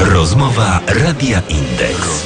Rozmowa Radia Indeks.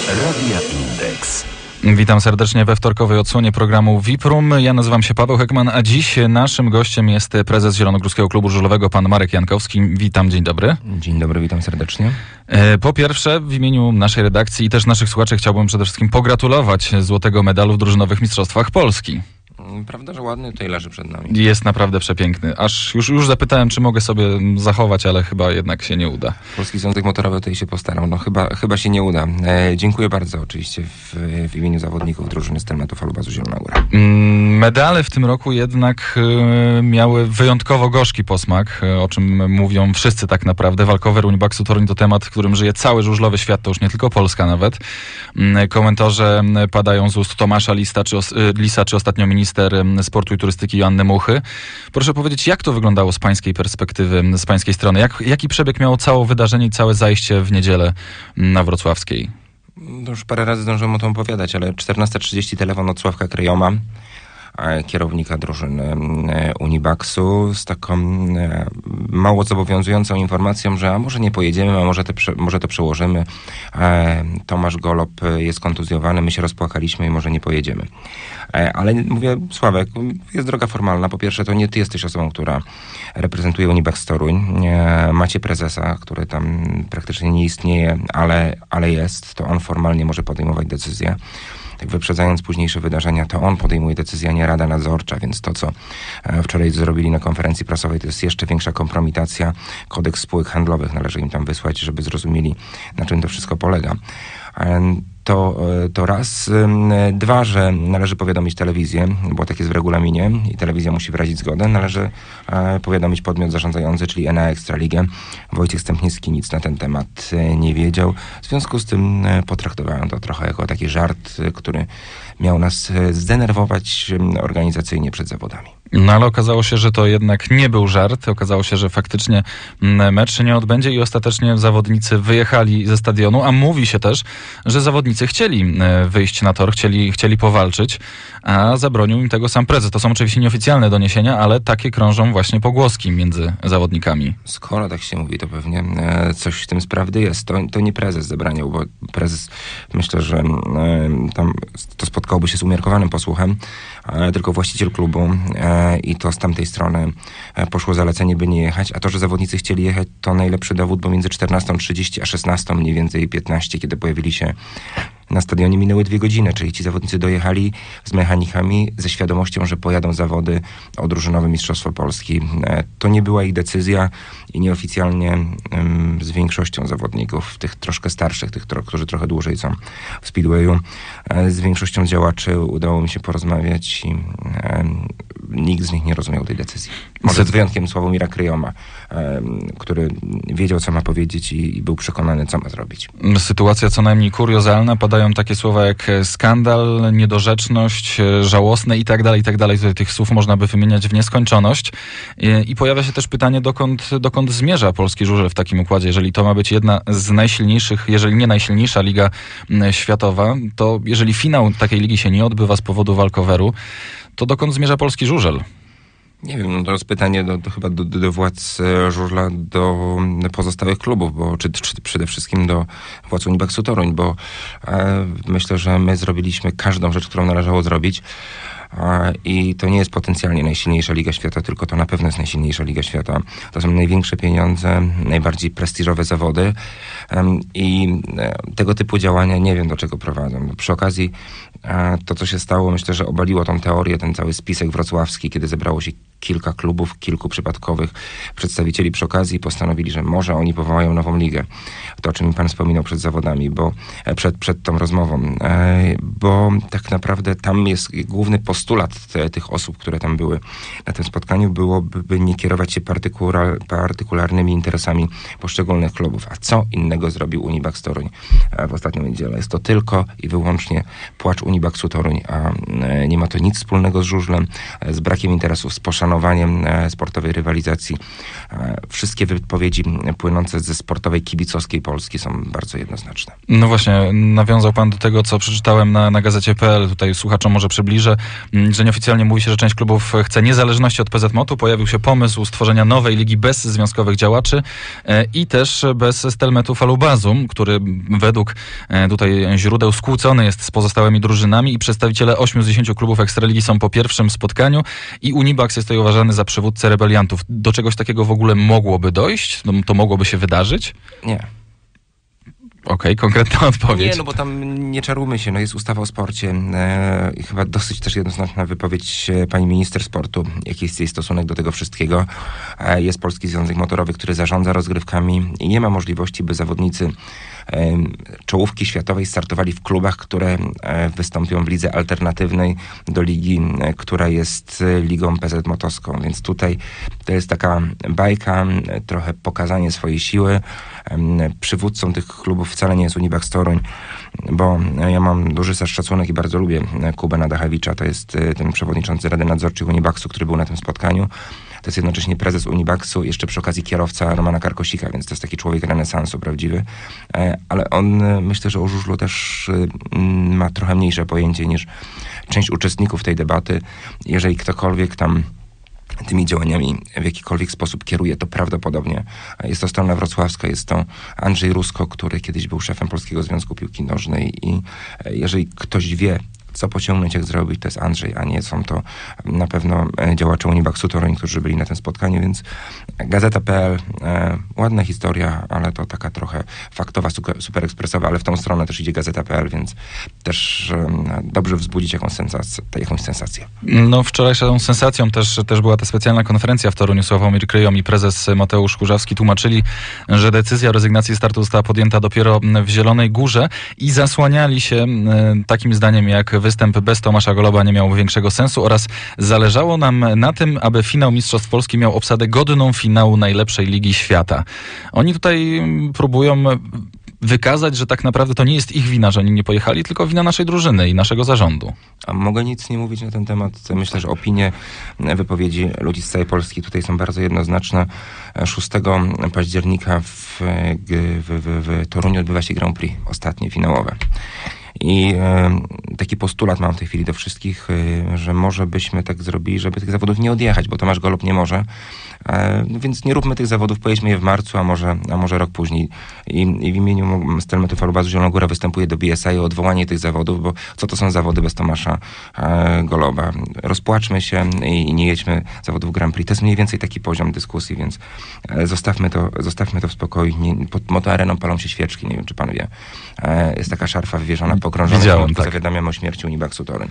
Witam serdecznie we wtorkowej odsłonie programu VIP Room. Ja nazywam się Paweł Hekman, a dziś naszym gościem jest prezes Zielonogórskiego Klubu Żużlowego, pan Marek Jankowski. Witam, dzień dobry. Dzień dobry, witam serdecznie. Po pierwsze, w imieniu naszej redakcji i też naszych słuchaczy chciałbym przede wszystkim pogratulować złotego medalu w drużynowych mistrzostwach Polski. Prawda, że ładny tutaj leży przed nami. Jest naprawdę przepiękny. Aż już zapytałem, czy mogę sobie zachować, ale chyba jednak się nie uda. Polski Związek Motorowy tutaj się postarał. No chyba się nie uda. Dziękuję bardzo oczywiście w imieniu zawodników drużyny Stelmatu Falubazu Zielona Góra. Medale w tym roku jednak miały wyjątkowo gorzki posmak, o czym mówią wszyscy tak naprawdę. Walkover Unibaxu Toruń to temat, w którym żyje cały żużlowy świat, to już nie tylko Polska nawet. Komentarze padają z ust Tomasza Lisa, czy ostatnio minister sportu i turystyki Joanny Muchy. Proszę powiedzieć, jak to wyglądało z pańskiej perspektywy, z pańskiej strony? Jaki przebieg miało całe wydarzenie i całe zajście w niedzielę na Wrocławskiej? No już parę razy zdążyłem o tym opowiadać, ale 14:30 telefon od Sławka Kryjoma, kierownika drużyny Unibaxu, z taką mało zobowiązującą informacją, że a może nie pojedziemy, a może to przełożymy. Tomasz Golob jest kontuzjowany, my się rozpłakaliśmy i może nie pojedziemy. Ale mówię, Sławek, jest droga formalna. Po pierwsze, to nie ty jesteś osobą, która reprezentuje Unibax Toruń. Macie prezesa, który tam praktycznie nie istnieje, ale jest. To on formalnie może podejmować decyzje. Tak wyprzedzając późniejsze wydarzenia, to on podejmuje decyzję, a nie Rada Nadzorcza, więc to, co wczoraj zrobili na konferencji prasowej, to jest jeszcze większa kompromitacja. Kodeks spółek handlowych należy im tam wysłać, żeby zrozumieli, na czym to wszystko polega. To raz. Dwa, że należy powiadomić telewizję, bo tak jest w regulaminie i telewizja musi wyrazić zgodę. Należy powiadomić podmiot zarządzający, czyli Enea Ekstraligę. Wojciech Stępniewski nic na ten temat nie wiedział. W związku z tym potraktowałem to trochę jako taki żart, który miał nas zdenerwować organizacyjnie przed zawodami. No ale okazało się, że to jednak nie był żart. Okazało się, że faktycznie mecz się nie odbędzie i ostatecznie zawodnicy wyjechali ze stadionu, a mówi się też, że zawodnicy chcieli wyjść na tor, chcieli powalczyć, a zabronił im tego sam prezes. To są oczywiście nieoficjalne doniesienia, ale takie krążą właśnie pogłoski między zawodnikami. Skoro tak się mówi, to pewnie coś w tym z prawdy jest. To nie prezes zabraniał, bo prezes, myślę, że tam to spotkałoby się z umiarkowanym posłuchem, tylko właściciel klubu i to z tamtej strony poszło zalecenie, by nie jechać, a to, że zawodnicy chcieli jechać, to najlepszy dowód, bo między 14:30 a 16 mniej więcej 15, kiedy pojawili się na stadionie, minęły 2 godziny, czyli ci zawodnicy dojechali z mechanikami, ze świadomością, że pojadą zawody o drużynowe Mistrzostwo Polski. To nie była ich decyzja i nieoficjalnie z większością zawodników, tych troszkę starszych, którzy trochę dłużej są w Speedwayu, z większością działaczy udało mi się porozmawiać i nikt z nich nie rozumiał tej decyzji. Może z wyjątkiem Sławomira Kryjoma, który wiedział, co ma powiedzieć i był przekonany, co ma zrobić. Sytuacja co najmniej kuriozalna. Padają takie słowa jak skandal, niedorzeczność, żałosne i tak dalej, i tak dalej. Tutaj tych słów można by wymieniać w nieskończoność. I pojawia się też pytanie, dokąd zmierza polski żużel w takim układzie. Jeżeli to ma być jedna z najsilniejszych, jeżeli nie najsilniejsza liga światowa, to jeżeli finał takiej ligi się nie odbywa z powodu walkoveru, to dokąd zmierza polski żużel? Nie wiem, no to jest pytanie chyba do władz żużla, do pozostałych klubów, czy przede wszystkim do władz Unibaxu Toruń, bo myślę, że my zrobiliśmy każdą rzecz, którą należało zrobić. I to nie jest potencjalnie najsilniejsza liga świata, tylko to na pewno jest najsilniejsza liga świata. To są największe pieniądze, najbardziej prestiżowe zawody i tego typu działania nie wiem, do czego prowadzą. Przy okazji to, co się stało, myślę, że obaliło tą teorię, ten cały spisek wrocławski, kiedy zebrało się kilka klubów, kilku przypadkowych przedstawicieli przy okazji i postanowili, że może oni powołają nową ligę. To, o czym mi pan wspominał przed zawodami, bo przed tą rozmową, bo tak naprawdę tam jest główny postulat tych osób, które tam były na tym spotkaniu, byłoby nie kierować się partykularnymi interesami poszczególnych klubów. A co innego zrobił Unibax Toruń w ostatnią niedzielę? Jest to tylko i wyłącznie płacz Unibaxu Toruń, a nie ma to nic wspólnego z żużlem, z brakiem interesów, z poszanowaniem planowaniem sportowej rywalizacji. Wszystkie wypowiedzi płynące ze sportowej kibicowskiej Polski są bardzo jednoznaczne. No właśnie, nawiązał pan do tego, co przeczytałem na gazecie.pl. Tutaj słuchaczom może przybliżę, że nieoficjalnie mówi się, że część klubów chce niezależności od PZMOT-u. Pojawił się pomysł stworzenia nowej ligi bez związkowych działaczy i też bez Stelmetu Falubazum, który według tutaj źródeł skłócony jest z pozostałymi drużynami i przedstawiciele 8 z 10 klubów Ekstraligi są po pierwszym spotkaniu i Unibax jest tutaj uważany za przywódcę rebeliantów. Do czegoś takiego w ogóle mogłoby dojść? To mogłoby się wydarzyć? Nie. Okej, konkretna odpowiedź. Nie, no bo tam nie czarujmy się, jest ustawa o sporcie i chyba dosyć też jednoznaczna wypowiedź pani minister sportu, jaki jest jej stosunek do tego wszystkiego. Jest Polski Związek Motorowy, który zarządza rozgrywkami i nie ma możliwości, by zawodnicy czołówki światowej startowali w klubach, które wystąpią w lidze alternatywnej do ligi, która jest ligą PZMOT-owską. Więc tutaj to jest taka bajka, trochę pokazanie swojej siły. Przywódcą tych klubów wcale nie jest Unibax Toruń, bo ja mam duży szacunek i bardzo lubię Kubę Nadachewicza. To jest ten przewodniczący Rady Nadzorczej Unibaxu, który był na tym spotkaniu. To jest jednocześnie prezes Unibaxu, jeszcze przy okazji kierowca Romana Karkosika, więc to jest taki człowiek renesansu prawdziwy. Ale on, myślę, że o żużlu też ma trochę mniejsze pojęcie niż część uczestników tej debaty. Jeżeli ktokolwiek tam tymi działaniami w jakikolwiek sposób kieruje, to prawdopodobnie jest to strona wrocławska, jest to Andrzej Rusko, który kiedyś był szefem Polskiego Związku Piłki Nożnej i jeżeli ktoś wie, co pociągnąć, jak zrobić, to jest Andrzej, a nie są to na pewno działacze Unibaxu Toruń, którzy byli na tym spotkaniu, więc Gazeta.pl, ładna historia, ale to taka trochę faktowa, super ekspresowa, ale w tą stronę też idzie Gazeta.pl, więc też dobrze wzbudzić jakąś sensację. No wczorajszą sensacją też była ta specjalna konferencja w Toruniu. Sławomir Kryjom i prezes Mateusz Kurzawski tłumaczyli, że decyzja o rezygnacji startu została podjęta dopiero w Zielonej Górze i zasłaniali się takim zdaniem, jak występ bez Tomasza Goloba nie miał większego sensu oraz zależało nam na tym, aby finał Mistrzostw Polski miał obsadę godną finału najlepszej ligi świata. Oni tutaj próbują wykazać, że tak naprawdę to nie jest ich wina, że oni nie pojechali, tylko wina naszej drużyny i naszego zarządu. A mogę nic nie mówić na ten temat. Myślę, że opinie, wypowiedzi ludzi z całej Polski tutaj są bardzo jednoznaczne. 6 października w Toruniu odbywa się Grand Prix, ostatnie, finałowe. I taki postulat mam w tej chwili do wszystkich, że może byśmy tak zrobili, żeby tych zawodów nie odjechać, bo Tomasz Golob nie może. Więc nie róbmy tych zawodów, pojedźmy je w marcu, a może rok później. I w imieniu Stelmetu Falubazu Zielona Góra występuje do BSA o odwołanie tych zawodów, bo co to są zawody bez Tomasza Goloba? Rozpłaczmy się i nie jedźmy zawodów Grand Prix. To jest mniej więcej taki poziom dyskusji, więc zostawmy to w spokoju. Pod Motoareną palą się świeczki, nie wiem, czy pan wie. Jest taka szarfa wywieszona, pogrążona, tak. Zawiadamiam o śmierci Unibaxu Toruń.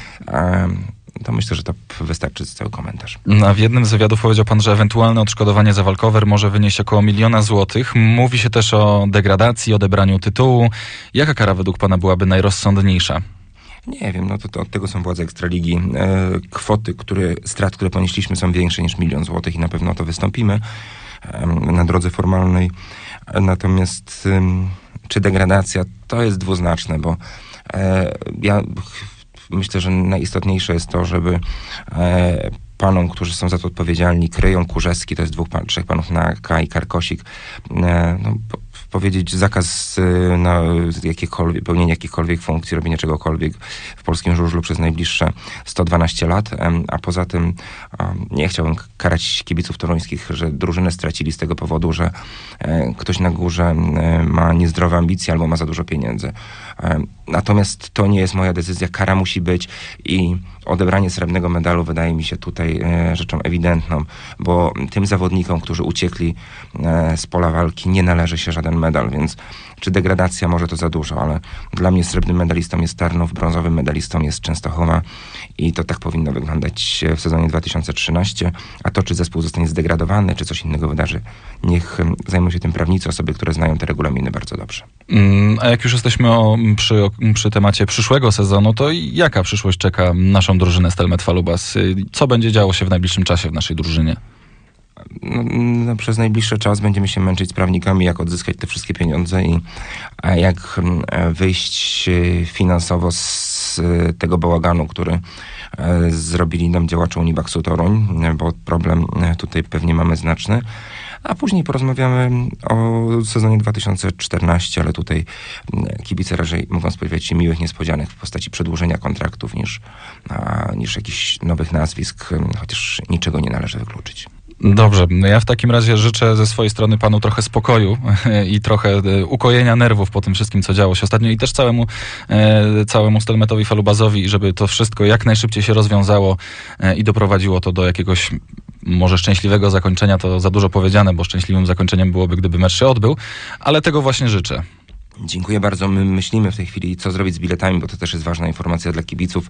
To myślę, że to wystarczy cały komentarz. A w jednym z wywiadów powiedział pan, że ewentualne odszkodowanie za walkover może wynieść około 1 000 000 złotych. Mówi się też o degradacji, odebraniu tytułu. Jaka kara według pana byłaby najrozsądniejsza? Nie wiem, to od tego są władze Ekstraligi. Kwoty, strat, które ponieśliśmy, są większe niż 1 000 000 złotych i na pewno o to wystąpimy na drodze formalnej. Natomiast czy degradacja, to jest dwuznaczne, bo ja myślę, że najistotniejsze jest to, żeby panom, którzy są za to odpowiedzialni, Kryją, Kurzewski, to jest 3 panów na K i Karkosik, powiedzieć zakaz na pełnienia jakichkolwiek funkcji, robienia czegokolwiek w polskim żużlu przez najbliższe 112 lat, a poza tym nie chciałbym karać kibiców toruńskich, że drużynę stracili z tego powodu, że ktoś na górze ma niezdrowe ambicje albo ma za dużo pieniędzy. Natomiast to nie jest moja decyzja, kara musi być i odebranie srebrnego medalu wydaje mi się tutaj rzeczą ewidentną, bo tym zawodnikom, którzy uciekli z pola walki, nie należy się żaden medal, więc czy degradacja, może to za dużo, ale dla mnie srebrnym medalistą jest Tarnów, brązowym medalistą jest Częstochowa i to tak powinno wyglądać w sezonie 2013, a to, czy zespół zostanie zdegradowany, czy coś innego wydarzy, niech zajmą się tym prawnicy, osoby, które znają te regulaminy bardzo dobrze. A jak już jesteśmy przy temacie przyszłego sezonu, to jaka przyszłość czeka naszą drużynę Stelmet Falubas? Co będzie działo się w najbliższym czasie w naszej drużynie? Przez najbliższy czas będziemy się męczyć z prawnikami, jak odzyskać te wszystkie pieniądze i jak wyjść finansowo z tego bałaganu, który zrobili nam działacze Unibaxu Toruń, bo problem tutaj pewnie mamy znaczny. A później porozmawiamy o sezonie 2014, ale tutaj kibice raczej mogą spodziewać się miłych niespodzianek w postaci przedłużenia kontraktów niż jakichś nowych nazwisk, chociaż niczego nie należy wykluczyć. Dobrze, ja w takim razie życzę ze swojej strony panu trochę spokoju i trochę ukojenia nerwów po tym wszystkim, co działo się ostatnio i też całemu Stelmetowi Falubazowi, żeby to wszystko jak najszybciej się rozwiązało i doprowadziło to do jakiegoś może szczęśliwego zakończenia, to za dużo powiedziane, bo szczęśliwym zakończeniem byłoby, gdyby mecz się odbył, ale tego właśnie życzę. Dziękuję bardzo. My myślimy w tej chwili, co zrobić z biletami, bo to też jest ważna informacja dla kibiców.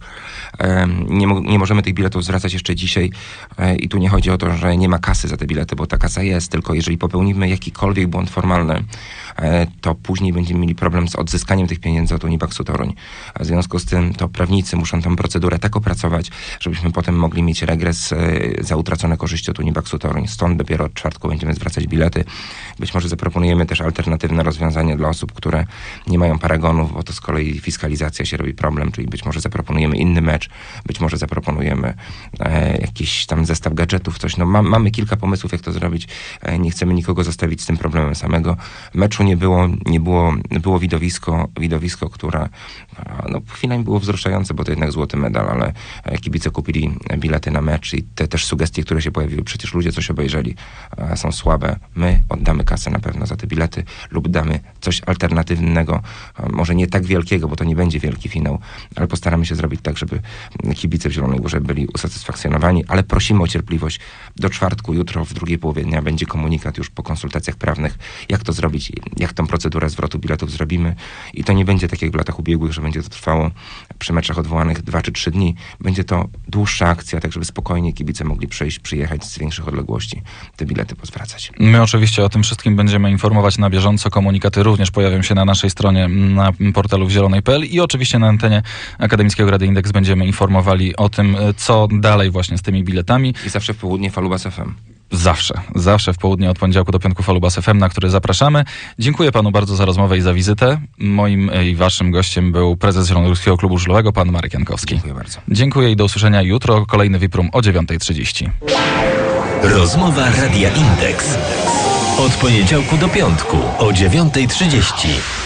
Nie możemy tych biletów zwracać jeszcze dzisiaj i tu nie chodzi o to, że nie ma kasy za te bilety, bo ta kasa jest, tylko jeżeli popełnimy jakikolwiek błąd formalny, to później będziemy mieli problem z odzyskaniem tych pieniędzy od Unibaxu Toruń. A w związku z tym to prawnicy muszą tę procedurę tak opracować, żebyśmy potem mogli mieć regres za utracone korzyści od Unibaxu Toruń. Stąd dopiero od czwartku będziemy zwracać bilety. Być może zaproponujemy też alternatywne rozwiązanie dla osób, które nie mają paragonów, bo to z kolei fiskalizacja się robi problem, czyli być może zaproponujemy inny mecz, być może zaproponujemy jakiś tam zestaw gadżetów, coś. No, mamy kilka pomysłów, jak to zrobić. Nie chcemy nikogo zostawić z tym problemem samego. Meczu było widowisko, które chwilami było wzruszające, bo to jednak złoty medal, ale kibice kupili bilety na mecz i te też sugestie, które się pojawiły, przecież ludzie coś obejrzeli, są słabe. My oddamy kasę na pewno za te bilety lub damy coś alternatywnego, może nie tak wielkiego, bo to nie będzie wielki finał, ale postaramy się zrobić tak, żeby kibice w Zielonej Górze byli usatysfakcjonowani, ale prosimy o cierpliwość. Do czwartku, jutro w drugiej połowie dnia będzie komunikat już po konsultacjach prawnych, jak to zrobić, jak tą procedurę zwrotu biletów zrobimy i to nie będzie tak jak w latach ubiegłych, że będzie to trwało przy meczach odwołanych 2 czy 3 dni. Będzie to dłuższa akcja, tak żeby spokojnie kibice mogli przyjechać z większych odległości, te bilety pozwracać. My oczywiście o tym wszystkim będziemy informować na bieżąco. Komunikaty również pojawią się na naszej stronie, na portalu wzielonej.pl i oczywiście na antenie Akademickiego Radia Indeks będziemy informowali o tym, co dalej właśnie z tymi biletami. I zawsze w południe Falubas FM. Zawsze w południe od poniedziałku do piątku Falubas FM, na który zapraszamy. Dziękuję panu bardzo za rozmowę i za wizytę. Moim i waszym gościem był prezes Zielonogórskiego Klubu Żużlowego, pan Marek Jankowski. Dziękuję bardzo. Dziękuję i do usłyszenia jutro. Kolejny Viprum o 9:30. Rozmowa Radia Indeks. Od poniedziałku do piątku o 9:30.